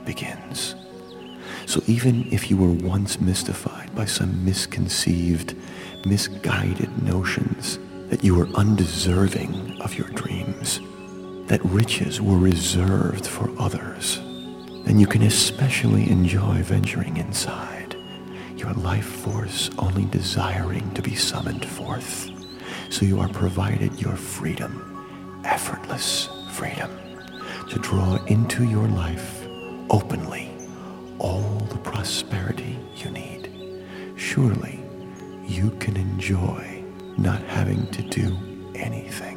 begins. So even if you were once mystified by some misconceived, misguided notions that you were undeserving of your dreams, that riches were reserved for others, then you can especially enjoy venturing inside, your life force only desiring to be summoned forth. So you are provided your freedom, effortless freedom, to draw into your life openly all the prosperity you need. Surely you can enjoy not having to do anything.